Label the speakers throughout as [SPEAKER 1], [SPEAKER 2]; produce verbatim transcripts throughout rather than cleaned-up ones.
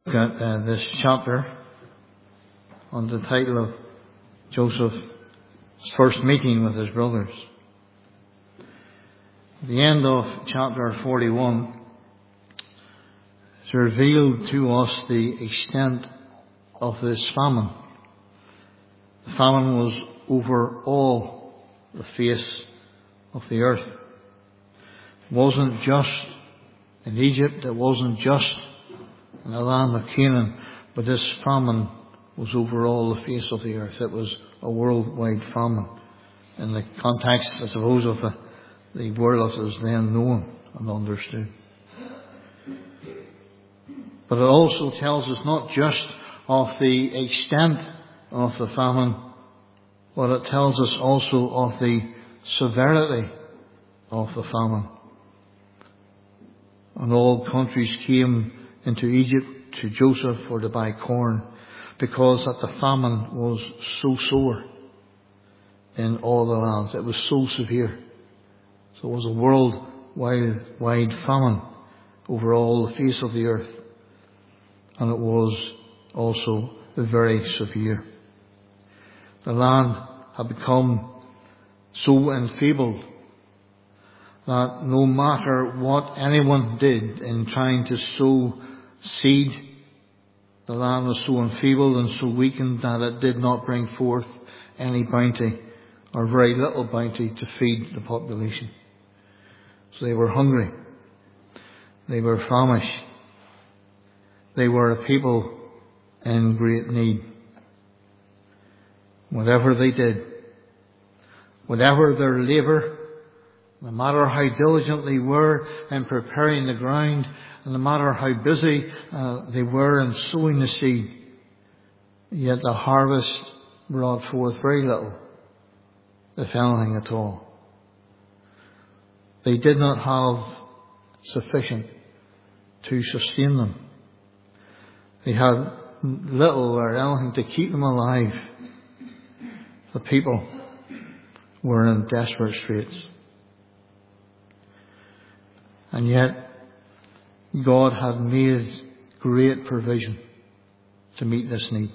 [SPEAKER 1] Look at uh, this chapter on the title of Joseph's first meeting with his brothers. At the end of chapter forty-one, it's revealed to us the extent of this famine. The famine was over all the face of the earth. It wasn't just in Egypt, it wasn't just in the land of Canaan, but this famine was over all the face of the earth. It was a worldwide famine in the context, I suppose, of the, the world as it was then known and understood. But it also tells us not just of the extent of the famine, but it tells us also of the severity of the famine. And all countries came into Egypt to Joseph for to buy corn, because that the famine was so sore in all the lands. It was so severe. So it was a worldwide wide famine over all the face of the earth. And it was also very severe. The land had become so enfeebled that no matter what anyone did in trying to sow seed, the land was so enfeebled and so weakened that it did not bring forth any bounty, or very little bounty, to feed the population. So they were hungry. They were famished. They were a people in great need. Whatever they did, whatever their labour, no matter how diligent they were in preparing the ground, and no matter how busy uh, they were in sowing the seed, yet the harvest brought forth very little, if anything at all. They did not have sufficient to sustain them. They had little or anything to keep them alive. The people were in desperate straits. And yet, God had made great provision to meet this need.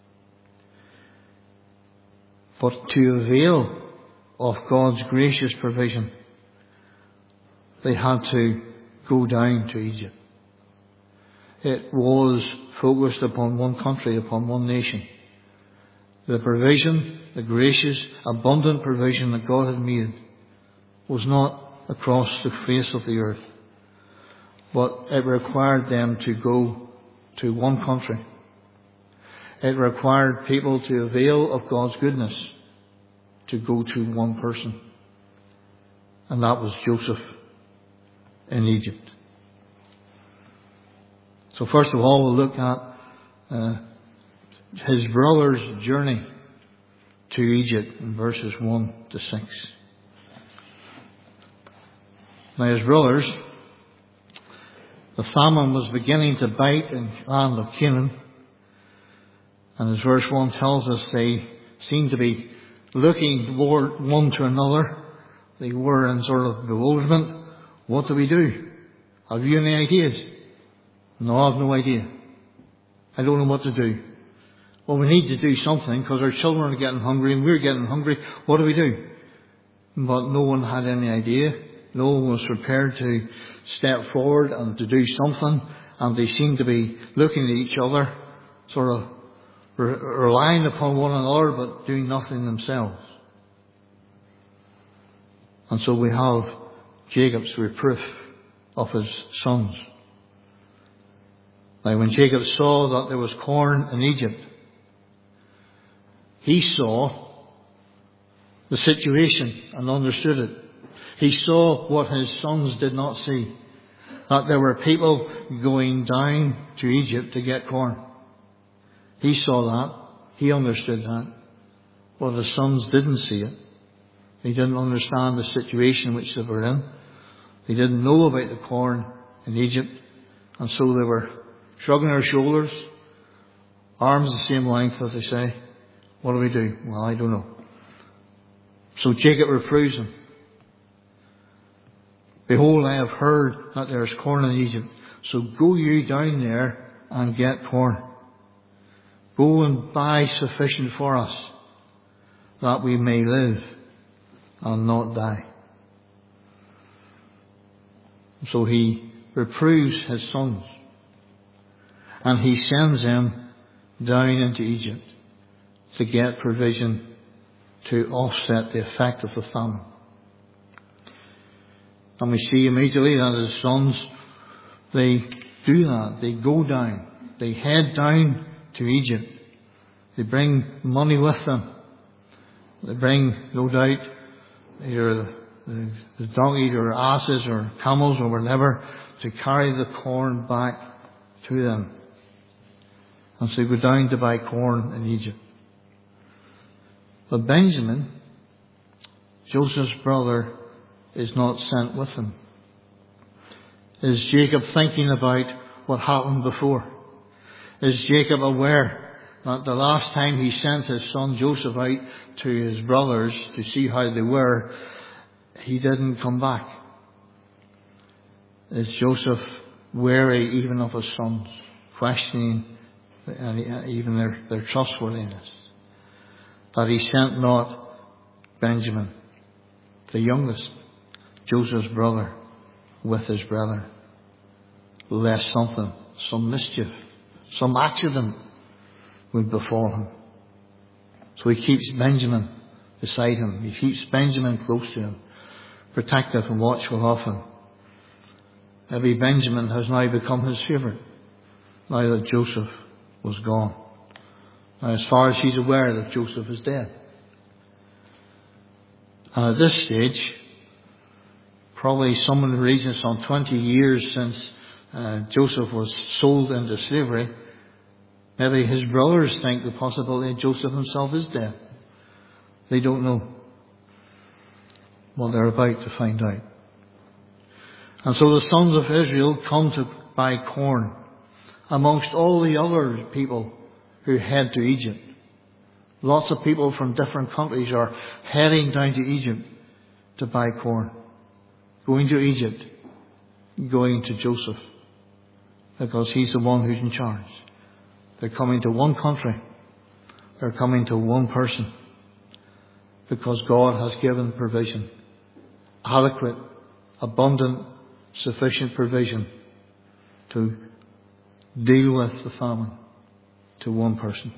[SPEAKER 1] But to avail of God's gracious provision, they had to go down to Egypt. It was focused upon one country, upon one nation. The provision, the gracious, abundant provision that God had made, was not across the face of the earth, but it required them to go to one country. It required people to avail of God's goodness to go to one person, and that was Joseph in Egypt. So first of all, we'll look at uh, his brother's journey to Egypt in verses one to six. Now his brothers, the famine was beginning to bite in the land of Canaan. And as verse one tells us, they seemed to be looking toward one to another. They were in sort of bewilderment. What do we do? Have you any ideas? No, I have no idea. I don't know what to do. Well, we need to do something because our children are getting hungry and we're getting hungry. What do we do? But no one had any idea. No one was prepared to step forward and to do something. And they seemed to be looking at each other, sort of re- relying upon one another, but doing nothing themselves. And so we have Jacob's reproof of his sons. Now when Jacob saw that there was corn in Egypt, he saw the situation and understood it. He saw what his sons did not see. That there were people going down to Egypt to get corn. He saw that. He understood that. But his sons didn't see it. They didn't understand the situation which they were in. They didn't know about the corn in Egypt. And so they were shrugging their shoulders, arms the same length, as they say. What do we do? Well, I don't know. So Jacob reproves them. Behold, I have heard that there is corn in Egypt. So go you down there and get corn. Go and buy sufficient for us, that we may live and not die. So he reproves his sons, and he sends them down into Egypt to get provision to offset the effect of the famine. And we see immediately that his sons, they do that. They go down. They head down to Egypt. They bring money with them. They bring, no doubt, either the, the donkeys or asses or camels or whatever to carry the corn back to them. And so they go down to buy corn in Egypt. But Benjamin, Joseph's brother, is not sent with them. Is Jacob thinking about what happened before? Is Jacob aware that the last time he sent his son Joseph out to his brothers to see how they were, he didn't come back? Is Joseph wary even of his sons, questioning even their, their trustworthiness? That he sent not Benjamin, the youngest, Joseph's brother, with his brother, lest something, some mischief, some accident would befall him. So he keeps Benjamin beside him. He keeps Benjamin close to him, protective and watchful of him. Maybe Benjamin has now become his favourite, now that Joseph was gone. Now, as far as he's aware that Joseph is dead. And at this stage, probably some of the reasons, some twenty years since uh, Joseph was sold into slavery, maybe his brothers think the possibility that Joseph himself is dead. They don't know. Well, they're about to find out. And so the sons of Israel come to buy corn amongst all the other people who head to Egypt. Lots of people from different countries are heading down to Egypt to buy corn. Going to Egypt, going to Joseph, because he's the one who's in charge. They're coming to one country. They're coming to one person, because God has given provision. Adequate, abundant, sufficient provision to deal with the famine to one person.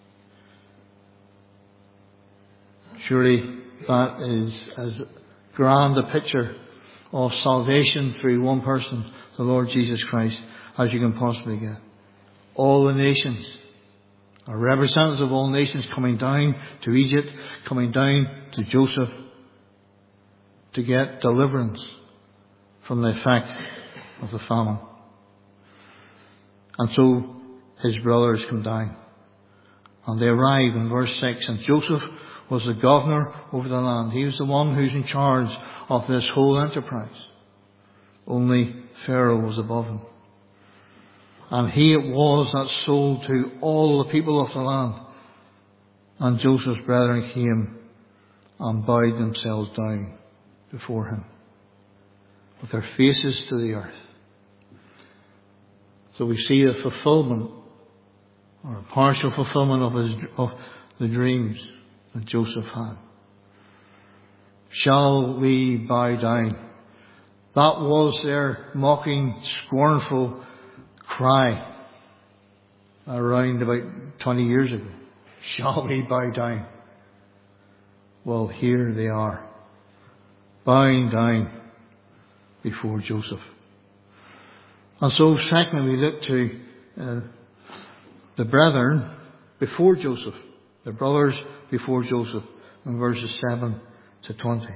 [SPEAKER 1] Surely that is as grand a picture of salvation through one person, the Lord Jesus Christ, as you can possibly get. All the nations are representatives of all nations coming down to Egypt, coming down to Joseph to get deliverance from the effect of the famine. And so his brothers come down. And they arrive in verse six. And Joseph was the governor over the land. He was the one who's in charge of this whole enterprise. Only Pharaoh was above him. And he it was that sold to all the people of the land. And Joseph's brethren came and bowed themselves down before him, with their faces to the earth. So we see the fulfillment, or a partial fulfillment of, his, of the dreams that Joseph had. Shall we bow down? That was their mocking, scornful cry around about twenty years ago. Shall we bow down? Well, here they are, bowing down before Joseph. And so, secondly, we look to uh, the brethren before Joseph, the brothers before Joseph, in verses seven to twenty.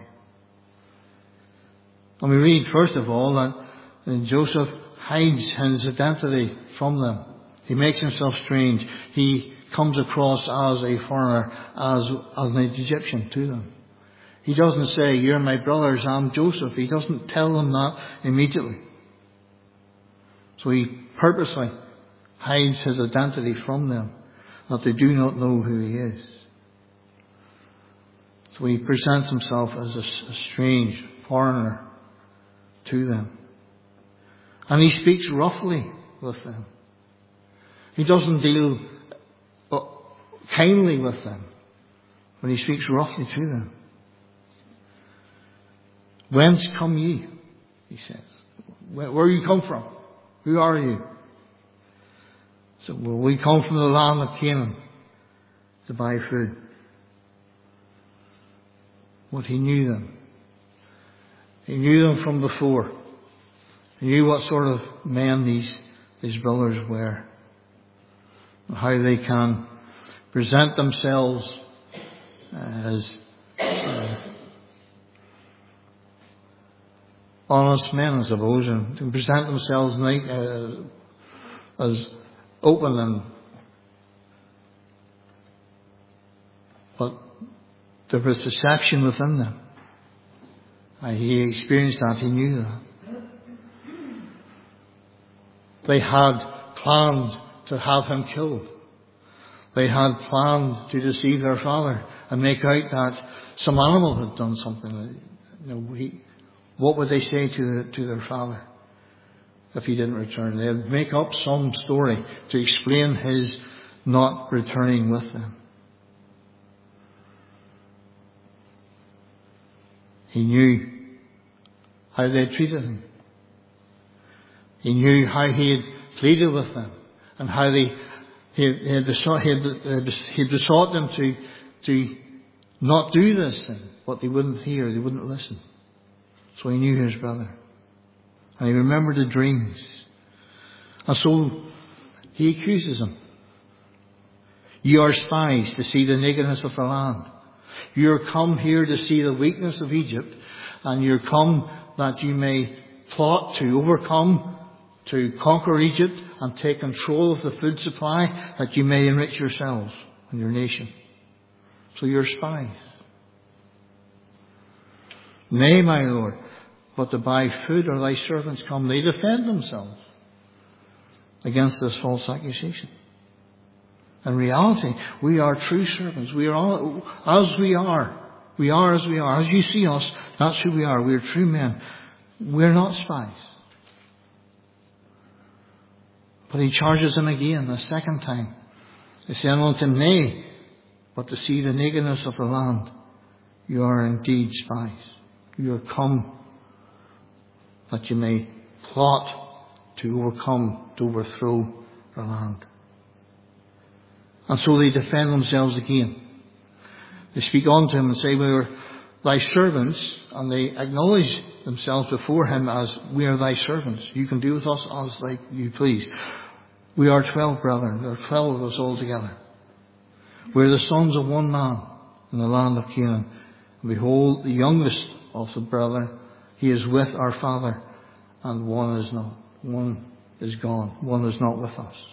[SPEAKER 1] And we read, first of all, that Joseph hides his identity from them. He makes himself strange. He comes across as a foreigner, as, as an Egyptian to them. He doesn't say, "You're my brothers, I'm Joseph." He doesn't tell them that immediately. So he purposely hides his identity from them, that they do not know who he is. So he presents himself as a, a strange foreigner to them. And he speaks roughly with them. He doesn't deal kindly with them when he speaks roughly to them. Whence come ye? He says. Where, where you come from? Who are you? So, well, we come from the land of Canaan to buy food. What he knew them. He knew them from before. He knew what sort of men these, these brothers were. And how they can present themselves as uh, honest men, I suppose, and to present themselves like, uh, as open and but there was deception within them. Uh, he experienced that, he knew that. They had planned to have him killed. They had planned to deceive their father and make out that some animal had done something. You know, he, what would they say to the, to their father if he didn't return? They'd make up some story to explain his not returning with them. He knew how they had treated him. He knew how he had pleaded with them and how they he had, he had, besought, he had, he had besought them to, to not do this thing, but they wouldn't hear, they wouldn't listen. So he knew his brother. And he remembered the dreams. And so he accuses them. You are spies to see the nakedness of the land. You are come here to see the weakness of Egypt, and you are come that you may plot to overcome, to conquer Egypt and take control of the food supply, that you may enrich yourselves and your nation. So you're spies. Nay, my Lord, but to buy food are thy servants come. They defend themselves against this false accusation. In reality, we are true servants. We are all, as we are. We are as we are. As you see us, that's who we are. We are true men. We're not spies. But he charges them again, a second time. He said unto him, Nay, but to see the nakedness of the land, you are indeed spies. You are come that you may plot to overcome, to overthrow the land. And so they defend themselves again. They speak unto him and say, we are thy servants, and they acknowledge themselves before him as, we are thy servants. You can do with us as like you please. We are twelve brethren. There are twelve of us all together. We are the sons of one man in the land of Canaan. And behold, the youngest of the brethren, he is with our father, and one is not. One is gone. One is not with us.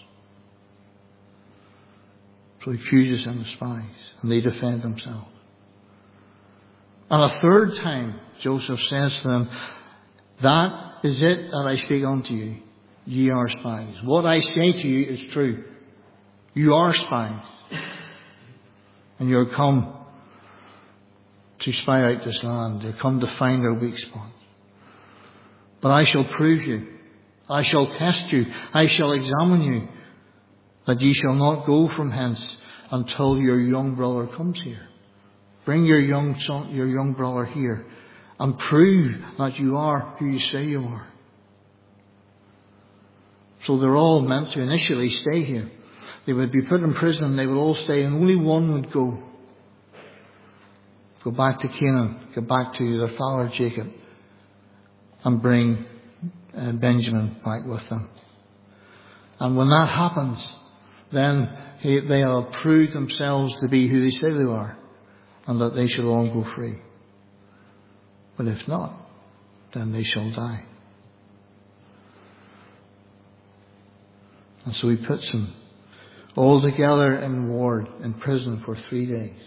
[SPEAKER 1] So he accuses them of spies, and they defend themselves. And a third time, Joseph says to them, that is it that I speak unto you. Ye are spies. What I say to you is true. You are spies. And you're come to spy out this land. You're come to find our weak spots. But I shall prove you. I shall test you. I shall examine you. That ye shall not go from hence until your young brother comes here. Bring your young son, your young brother here, and prove that you are who you say you are. So they're all meant to initially stay here. They would be put in prison, and they would all stay, and only one would go. Go back to Canaan, go back to their father Jacob, and bring uh, Benjamin back with them. And when that happens, then he, they'll prove themselves to be who they say they are, and that they shall all go free. But if not, then they shall die. And so he puts them all together in ward, in prison for three days.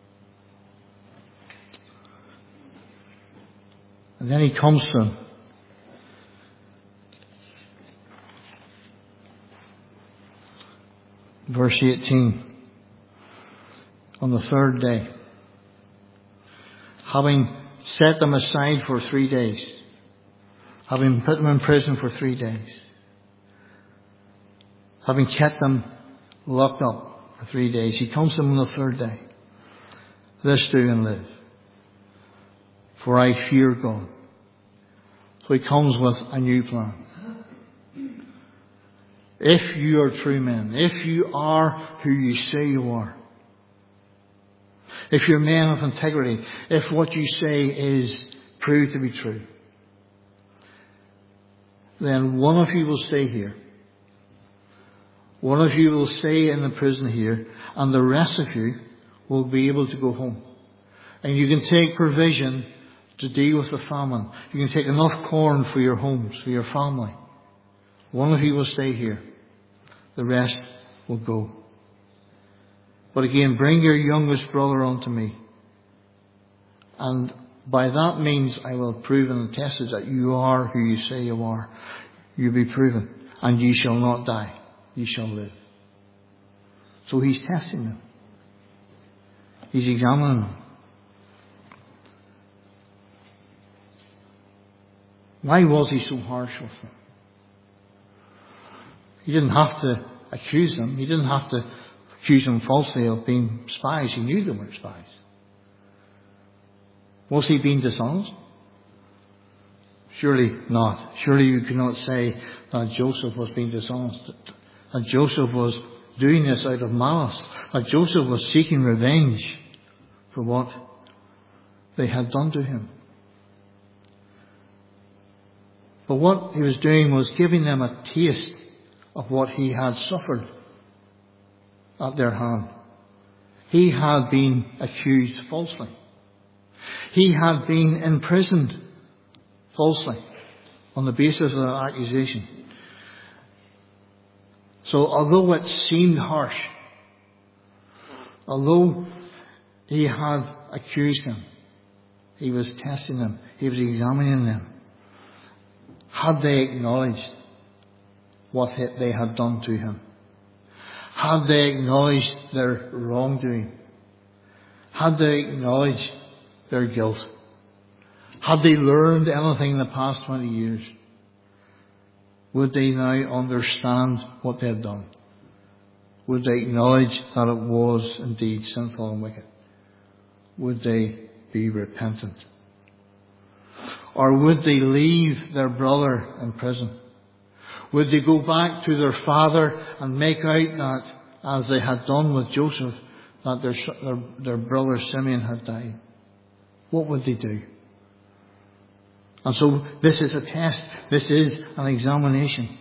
[SPEAKER 1] And then he comes to them. Verse eighteen. On the third day, having set them aside for three days, having put them in prison for three days, having kept them locked up for three days, he comes to them on the third day. This do and live, for I fear God. So he comes with a new plan. If you are true men, if you are who you say you are, if you're men of integrity, if what you say is proved to be true, then one of you will stay here. One of you will stay in the prison here, and the rest of you will be able to go home. And you can take provision to deal with the famine. You can take enough corn for your homes, for your family. One of you will stay here. The rest will go. But again, bring your youngest brother unto me. And by that means I will prove and attest that you are who you say you are. You be proven. And ye shall not die. Ye shall live. So he's testing them. He's examining them. Why was he so harsh with them? He didn't have to accuse them. He didn't have to accuse them falsely of being spies. He knew they were spies. Was he being dishonest? Surely not. Surely you cannot say that Joseph was being dishonest. That Joseph was doing this out of malice. That Joseph was seeking revenge for what they had done to him. But what he was doing was giving them a taste of what he had suffered at their hand. He had been accused falsely. He had been imprisoned falsely on the basis of that accusation. So although it seemed harsh, although he had accused them, he was testing them, he was examining them. Had they acknowledged what they had done to him? Had they acknowledged their wrongdoing? Had they acknowledged their guilt? Had they learned anything in the past twenty years? Would they now understand what they had done? Would they acknowledge that it was indeed sinful and wicked? Would they be repentant? Or would they leave their brother in prison? Would they go back to their father and make out that, as they had done with Joseph, that their, their, their brother Simeon had died? What would they do? And so this is a test. This is an examination.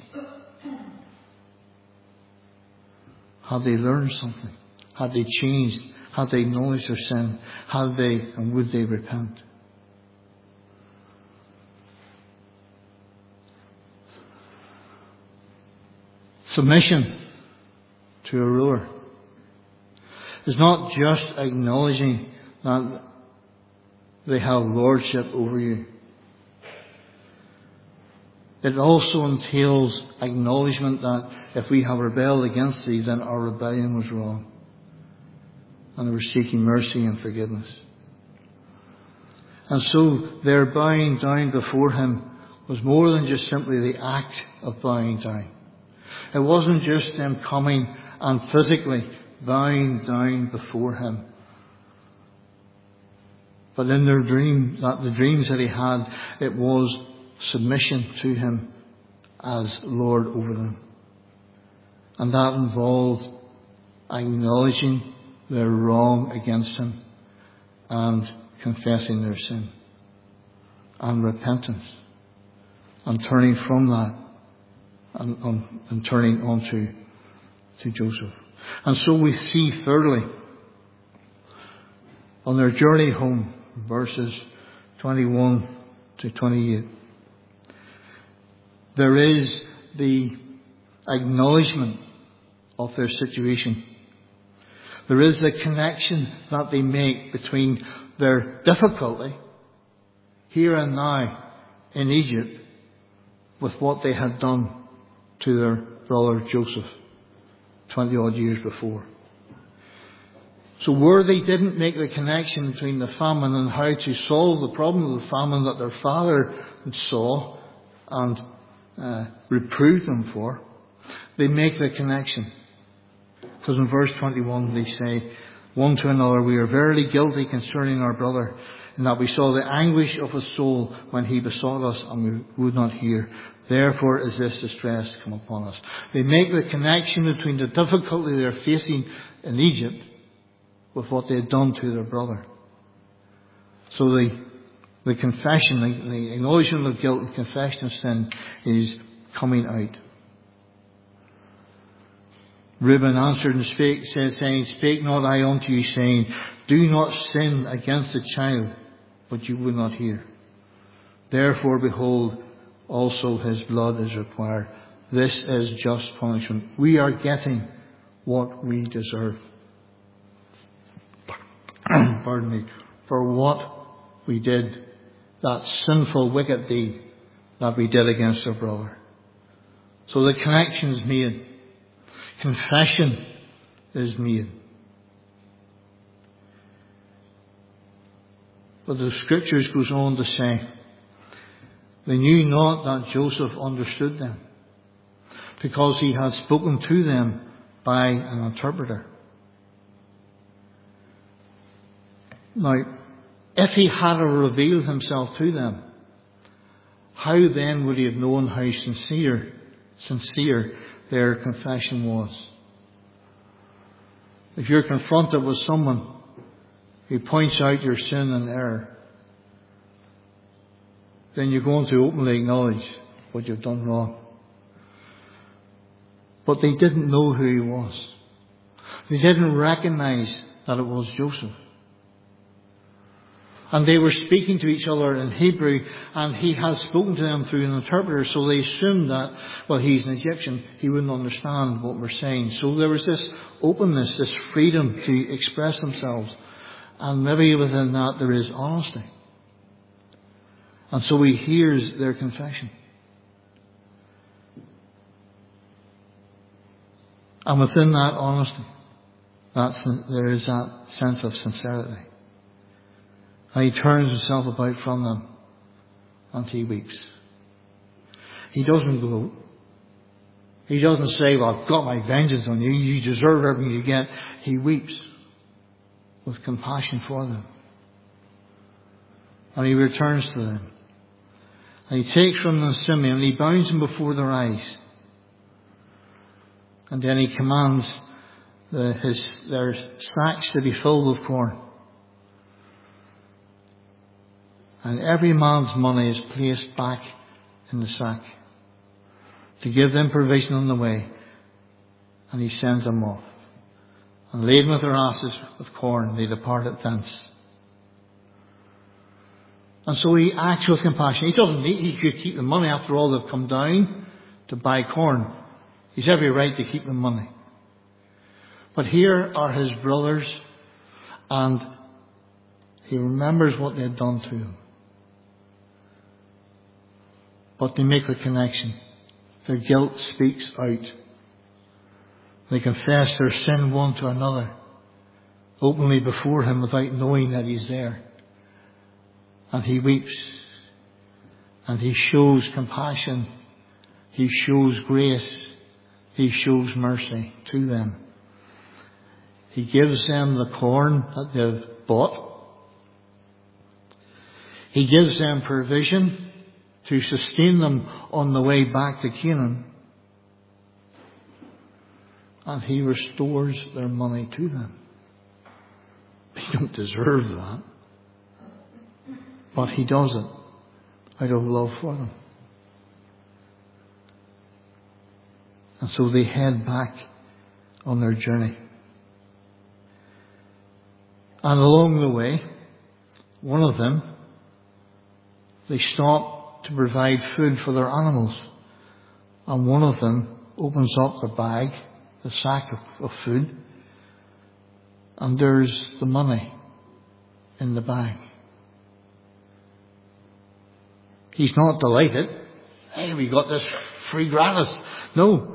[SPEAKER 1] Had they learned something? Had they changed? Had they acknowledged their sin? Had they and would they repent? Submission to a ruler is not just acknowledging that they have lordship over you. It also entails acknowledgement that if we have rebelled against thee, then our rebellion was wrong. And we're seeking mercy and forgiveness. And so their bowing down before him was more than just simply the act of bowing down. It wasn't just them coming and physically bowing down before him. But in their dream, that the dreams that he had, it was submission to him as Lord over them. And that involved acknowledging their wrong against him and confessing their sin and repentance and turning from that and, and, and turning on to, to Joseph. And so we see thirdly, on their journey home, verses twenty-one to twenty-eight, there is the acknowledgement of their situation. There is a connection that they make between their difficulty here and now in Egypt with what they had done to their brother Joseph twenty odd years before. So where they didn't make the connection between the famine and how to solve the problem of the famine that their father saw and uh, reproved them for, They make the connection. Because in verse twenty-one they say one to another, we are verily guilty concerning our brother, in that we saw the anguish of his soul when he besought us, and we would not hear. Therefore is this distress come upon us. They make the connection between the difficulty they're facing in Egypt with what they had done to their brother. So the, the confession, the, the acknowledgement of guilt and confession of sin is coming out. Reuben answered and spake, said, saying, Spake not I unto you, saying, Do not sin against the child, but you would not hear. Therefore, behold, also his blood is required. This is just punishment. We are getting what we deserve. Pardon me. For what we did, that sinful, wicked deed that we did against our brother. So the connection is made. Confession is made. But the scriptures goes on to say, they knew not that Joseph understood them, because he had spoken to them by an interpreter. Now, if he had revealed himself to them, how then would he have known how sincere, sincere their confession was? If you're confronted with someone who points out your sin and error, then you're going to openly acknowledge what you've done wrong. But they didn't know who he was. They didn't recognize that it was Joseph. And they were speaking to each other in Hebrew, and he had spoken to them through an interpreter, so they assumed that, well, he's an Egyptian, he wouldn't understand what we're saying. So there was this openness, this freedom to express themselves. And maybe within that there is honesty. And so he hears their confession. And within that honesty, that's, there is that sense of sincerity. And he turns himself about from them and he weeps. He doesn't gloat. He doesn't say, well, I've got my vengeance on you, you deserve everything you get. He weeps with compassion for them. And he returns to them. And he takes from them Simeon and he bounds him before their eyes. And then he commands the, his, their sacks to be filled with corn. And every man's money is placed back in the sack to give them provision on the way. And he sends them off. And laden with their asses with corn, they departed thence. And so he acts with compassion. He doesn't need, he could keep the money. After all, they've come down to buy corn. He's every right to keep the money. But here are his brothers, and he remembers what they had done to him. But they make the connection. Their guilt speaks out. They confess their sin one to another, openly before him without knowing that he's there. And he weeps. And he shows compassion. He shows grace. He shows mercy to them. He gives them the corn that they've bought. He gives them provision to sustain them on the way back to Canaan. And he restores their money to them. They don't deserve that. But he does it out of love for them. And so they head back on their journey. And along the way, one of them, they stop to provide food for their animals. And one of them opens up the bag, the sack of, of food, and there's the money in the bag. He's not delighted. Hey, we got this free gratis. No.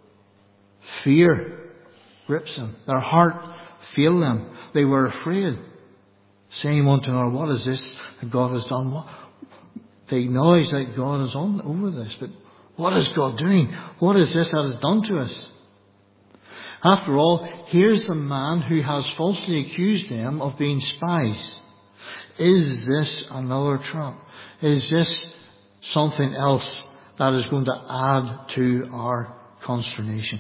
[SPEAKER 1] Fear grips them. Their heart failed them. They were afraid, saying one to another, what is this that God has done? What? They acknowledge that God is on over this, but What is God doing? What is this that has done to us? After all, here's the man who has falsely accused them of being spies. Is this another trap? Is this something else that is going to add to our consternation?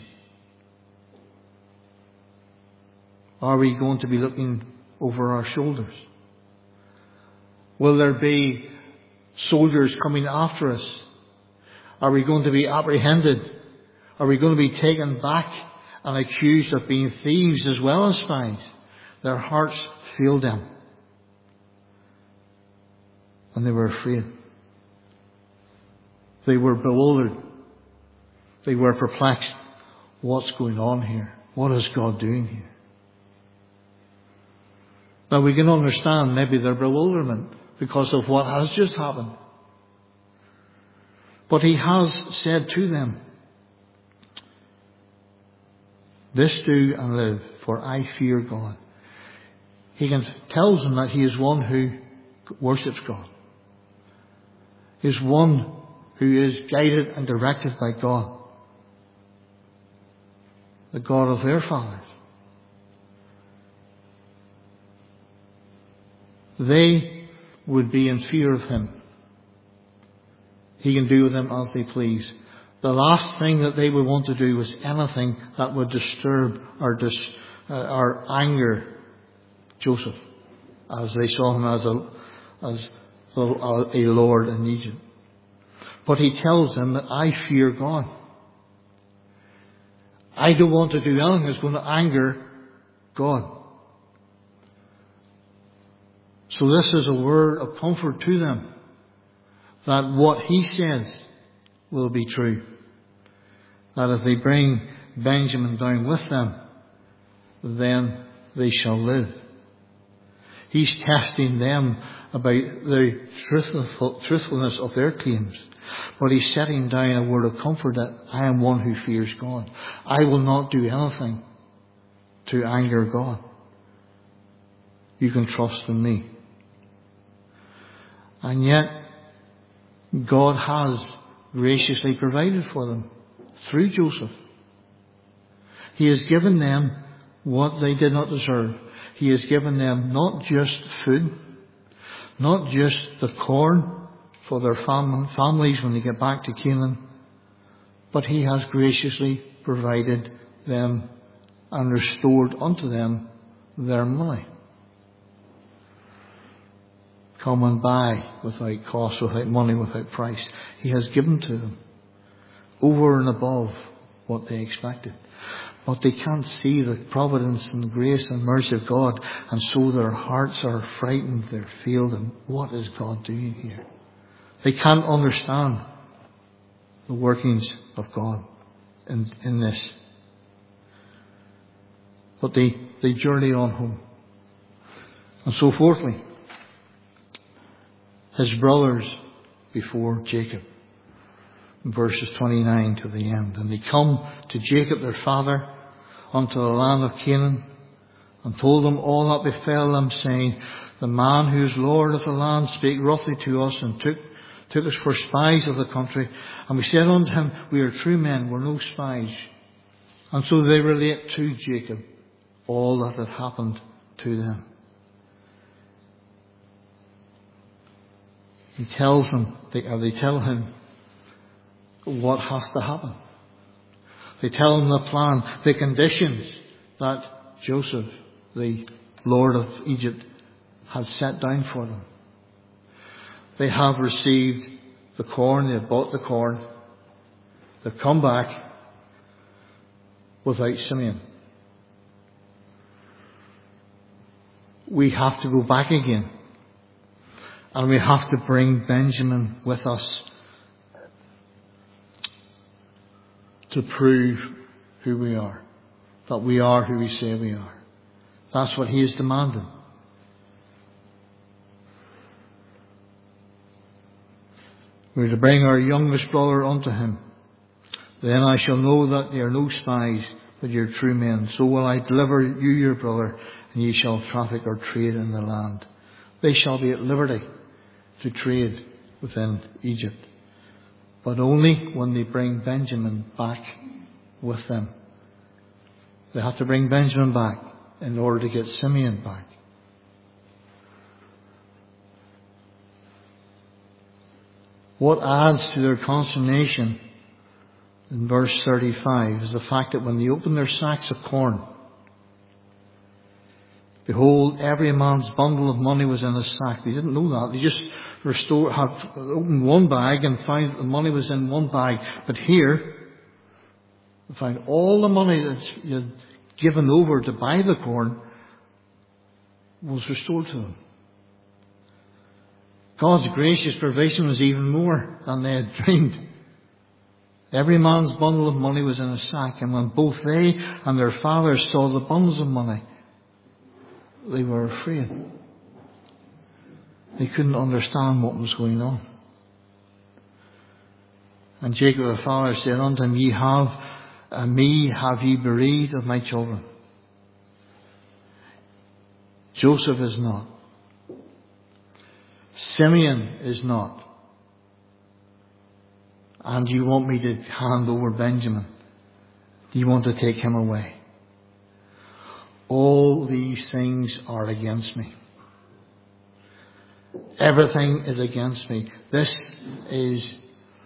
[SPEAKER 1] Are we going to be looking over our shoulders? Will there be soldiers coming after us? Are we going to be apprehended? Are we going to be taken back and accused of being thieves as well as spies? Their hearts failed them. And they were afraid. They were bewildered. They were perplexed. What's going on here? What is God doing here? Now we can understand maybe their bewilderment because of what has just happened. But he has said to them, this do and live, for I fear God. He can, tells them that he is one who worships God. He is one who is guided and directed by God, the God of their fathers. They would be in fear of him. He can do with them as they please. The last thing that they would want to do was anything that would disturb or, dis, uh, or anger Joseph, as they saw him as a, as a lord in Egypt. But he tells them that I fear God. I don't want to do anything that's going to anger God. So this is a word of comfort to them, that what he says will be true. That if they bring Benjamin down with them, then they shall live. He's testing them about the truthful, truthfulness of their claims. But he's setting down a word of comfort that I am one who fears God. I will not do anything to anger God. You can trust in me. And yet, God has graciously provided for them through Joseph. He has given them what they did not deserve. He has given them not just food, not just the corn for their fam- families when they get back to Canaan, but he has graciously provided them and restored unto them their money. Come and buy without cost, without money, without price. He has given to them over and above what they expected. But they can't see the providence and grace and mercy of God, and so their hearts are frightened, they're failed, and what is God doing here? They can't understand the workings of God in, in this. But they, they journey on home. And so fourthly, his brothers before Jacob. In verses twenty-nine to the end. And they come to Jacob their father unto the land of Canaan, and told them all that befell them, saying, the man who is Lord of the land spake roughly to us, and took, took us for spies of the country. And we said unto him, we are true men, we're no spies. And so they relate to Jacob all that had happened to them. He tells them, they, or they tell him what has to happen. They tell him the plan, the conditions that Joseph, the Lord of Egypt, had set down for them. They have received the corn, they have bought the corn, they've come back without Simeon. We have to go back again. And we have to bring Benjamin with us to prove who we are. That we are who we say we are. That's what he is demanding. We're to bring our youngest brother unto him. Then I shall know that they are no spies, but ye are true men. So will I deliver you your brother, and ye shall traffic or trade in the land. They shall be at liberty to trade within Egypt. but only when they bring Benjamin back with them. They have to bring Benjamin back in order to get Simeon back. What adds to their consternation in verse thirty-five is the fact that when they opened their sacks of corn, behold, every man's bundle of money was in his sack. They didn't know that. They just restored, had opened one bag and found that the money was in one bag. But here, they found all the money that you had given over to buy the corn was restored to them. God's gracious provision was even more than they had dreamed. Every man's bundle of money was in a sack, and when both they and their father saw the bundles of money, they were afraid. They couldn't understand what was going on. And Jacob the father said unto him, Ye have, uh, me have ye bereaved of my children. Joseph is not. Simeon is not. And you want me to hand over Benjamin? Do you want to take him away? All these things are against me. Everything is against me. This is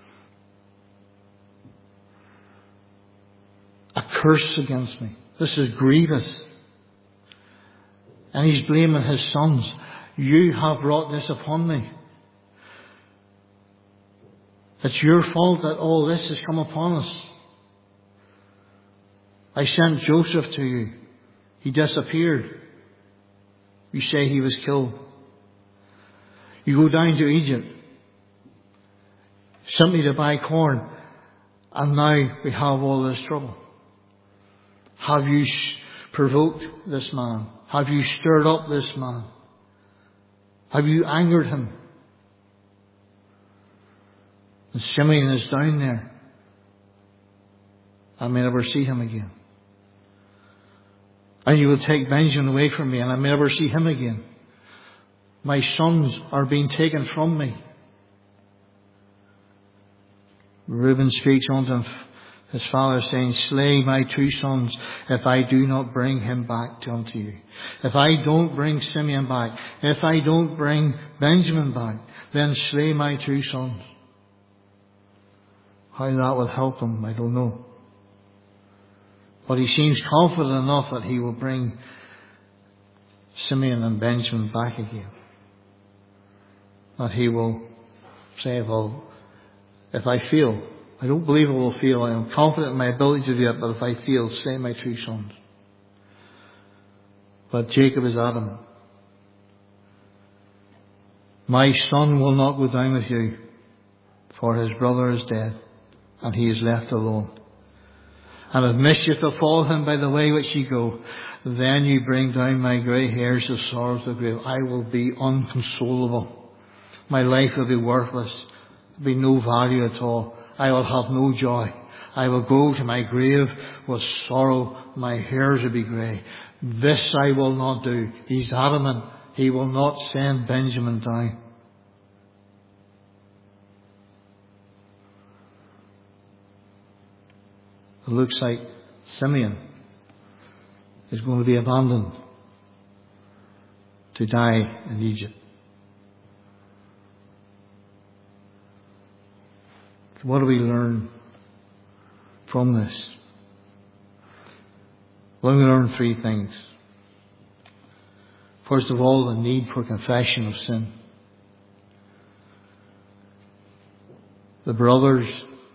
[SPEAKER 1] a curse against me. This is grievous. And he's blaming his sons. You have brought this upon me. It's your fault that all this has come upon us. I sent Joseph to you. He disappeared. You say he was killed. You go down to Egypt simply to buy corn, and now we have all this trouble. Have you provoked this man? Have you stirred up this man? Have you angered him? And Simeon is down there. I may never see him again. And you will take Benjamin away from me, and I may never see him again. My sons are being taken from me. Reuben speaks unto his father, saying, Slay my two sons, if I do not bring him back unto you. If I don't bring Simeon back, if I don't bring Benjamin back, then slay my two sons. How that will help him, I don't know. But he seems confident enough that he will bring Simeon and Benjamin back again. That he will say, well, if I fail, I don't believe I will fail. I am confident in my ability to do it, but if I fail, slay my two sons. But Jacob is adamant. My son will not go down with you, for his brother is dead, and he is left alone. And if mischief befall him by the way which ye go, then you bring down my grey hairs as sorrows of the grave. I will be unconsolable. My life will be worthless. There will be no value at all. I will have no joy. I will go to my grave with sorrow. My hairs will be grey. This I will not do. He's adamant. He will not send Benjamin down. It looks like Simeon is going to be abandoned to die in Egypt. What do we learn from this? Well, we learn three things. First of all, the need for confession of sin. The brothers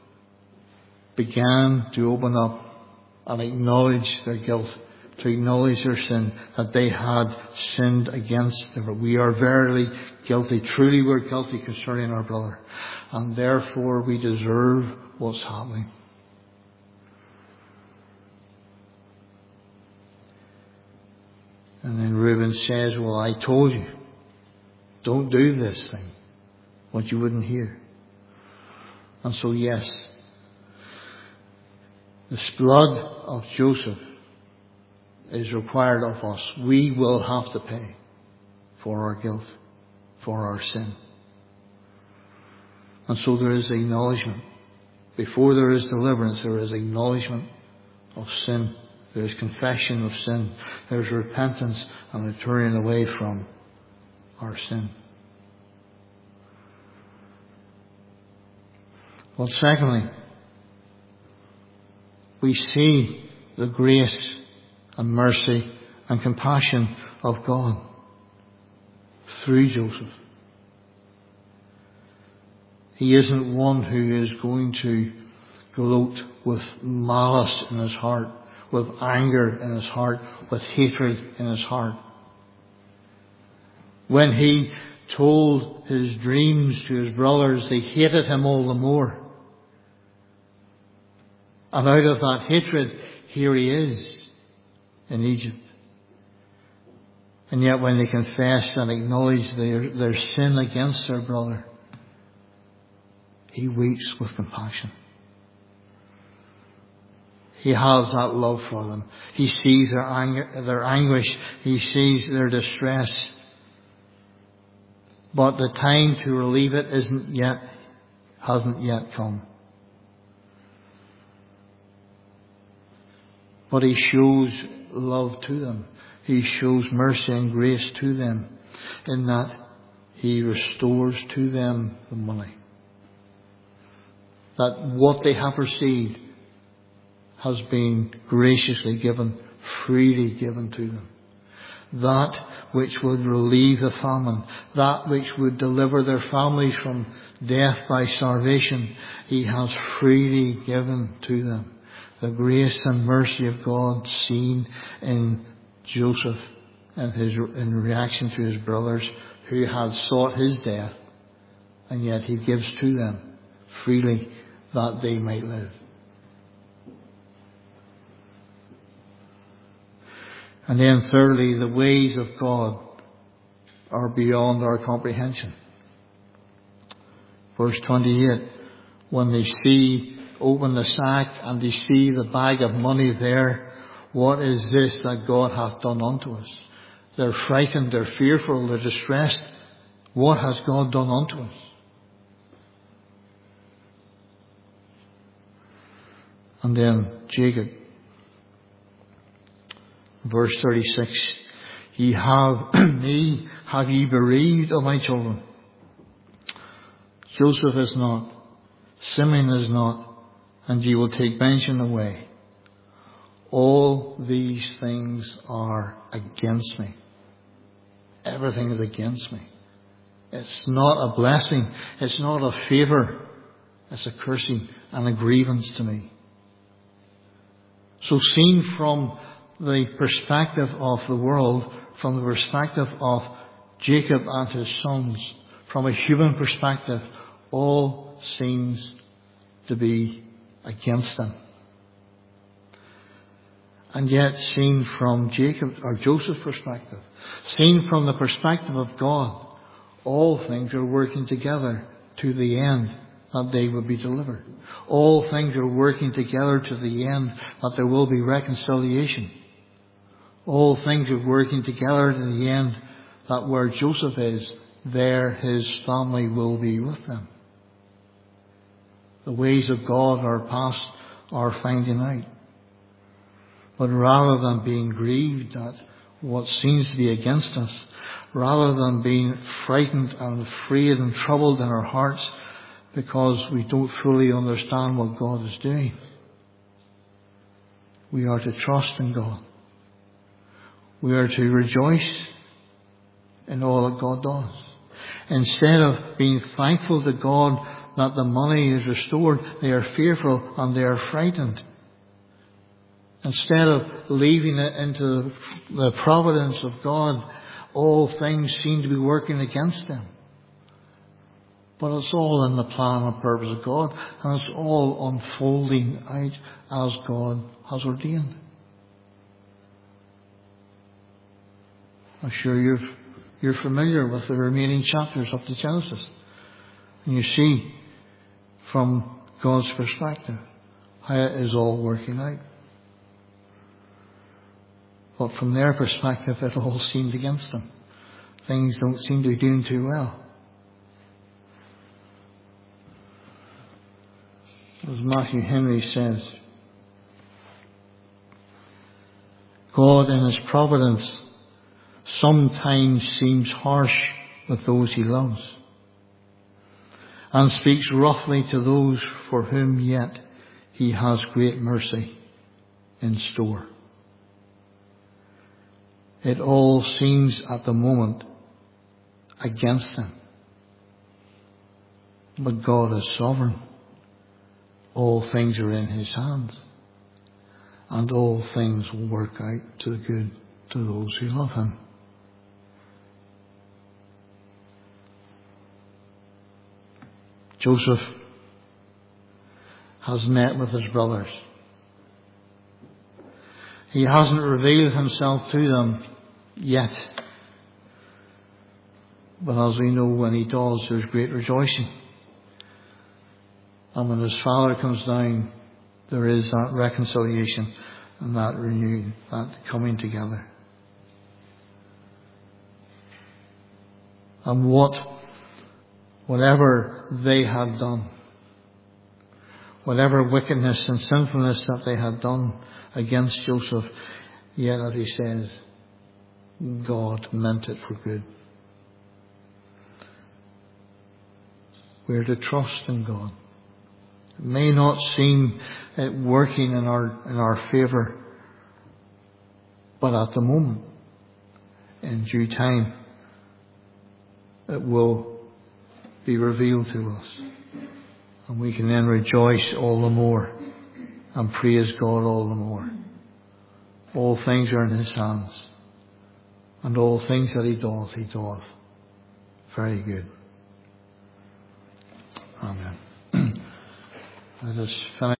[SPEAKER 1] began to open up and acknowledge their guilt, to acknowledge their sin, that they had sinned against them. We are verily guilty. Truly we're guilty concerning our brother. And therefore we deserve what's happening. And then Reuben says, well, I told you, don't do this thing. But you wouldn't hear. And so yes, the blood of Joseph is required of us. We will have to pay for our guilt, for our sin. And so there is acknowledgement Before there is deliverance, there is acknowledgement of sin. There is confession of sin. There is repentance and a turning away from our sin. Well, secondly, we see the grace and mercy and compassion of God through Joseph. He isn't one who is going to gloat with malice in his heart, with anger in his heart, with hatred in his heart. When he told his dreams to his brothers, they hated him all the more. And out of that hatred, here he is in Egypt. And yet when they confessed and acknowledged their, their sin against their brother, he weeps with compassion. He has that love for them. He sees their anger, their anguish. He sees their distress. But the time to relieve it isn't yet, hasn't yet come. But he shows love to them. He shows mercy and grace to them in that he restores to them the money. That what they have received has been graciously given, freely given to them. That which would relieve the famine, that which would deliver their families from death by starvation, he has freely given to them. The grace and mercy of God seen in Joseph and his in reaction to his brothers who had sought his death, and yet he gives to them freely that they might live. And then thirdly, the ways of God are beyond our comprehension. Verse twenty-eight, when they see, open the sack and they see the bag of money there, what is this that God hath done unto us? They're frightened, they're fearful, they're distressed. What has God done unto us? And then Jacob, verse thirty-six, ye have me, have ye bereaved of my children? Joseph is not, Simeon is not, and ye will take Benjamin away. All these things are against me. Everything is against me. It's not a blessing. It's not a favour. It's a cursing and a grievance to me. So seen from the perspective of the world, from the perspective of Jacob and his sons, from a human perspective, all seems to be against them. And yet seen from Jacob or Joseph's perspective, seen from the perspective of God, all things are working together to the end that they will be delivered. All things are working together to the end that there will be reconciliation. All things are working together to the end that where Joseph is, there his family will be with them. The ways of God are past our finding out. But rather than being grieved at what seems to be against us, rather than being frightened and afraid and troubled in our hearts because we don't fully understand what God is doing, we are to trust in God. We are to rejoice in all that God does. Instead of being thankful to God that the money is restored, they are fearful and they are frightened. Instead of leaving it into the providence of God, all things seem to be working against them. But it's all in the plan and purpose of God, and it's all unfolding out as God has ordained. I'm sure you're, you're familiar with the remaining chapters up to Genesis. And you see from God's perspective how it is all working out. But from their perspective, it all seemed against them. Things don't seem to be doing too well. As Matthew Henry says, God in His providence sometimes seems harsh with those He loves, and speaks roughly to those for whom yet He has great mercy in store. It all seems at the moment against them. But God is sovereign. All things are in His hands. And all things will work out to the good to those who love Him. Joseph has met with his brothers. He hasn't revealed himself to them yet. But as we know, when he does, there's great rejoicing. And when his father comes down, there is that reconciliation and that renewing, that coming together. And what, whatever they had done, whatever wickedness and sinfulness that they had done against Joseph, yet as he says, God meant it for good. We are to trust in God. It may not seem it working in our in our favour, but at the moment, in due time, it will be revealed to us. And we can then rejoice all the more and praise God all the more. All things are in His hands. And all things that He doeth, He doeth very good. Amen. Let us finish.